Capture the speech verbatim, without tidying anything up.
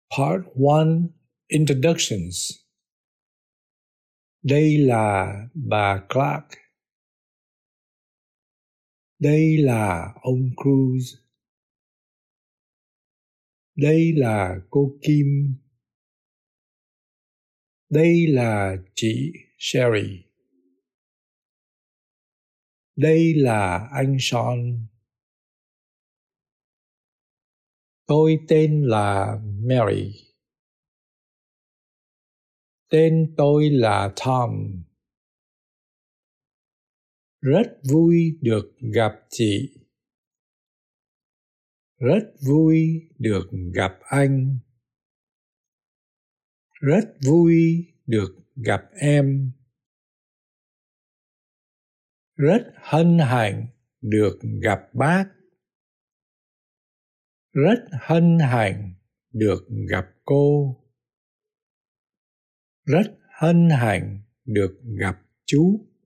Part one Introductions. Đây là bà Clark. Đây là ông Cruz. Đây là cô Kim. Đây là chị Sherry. Đây là anh Sean. Tôi tên là Mary. Tên tôi là Tom. Rất vui được gặp chị. Rất vui được gặp anh. Rất vui được gặp em. Rất hân hạnh được gặp bác. Rất hân hạnh được gặp cô. Rất hân hạnh được gặp chú.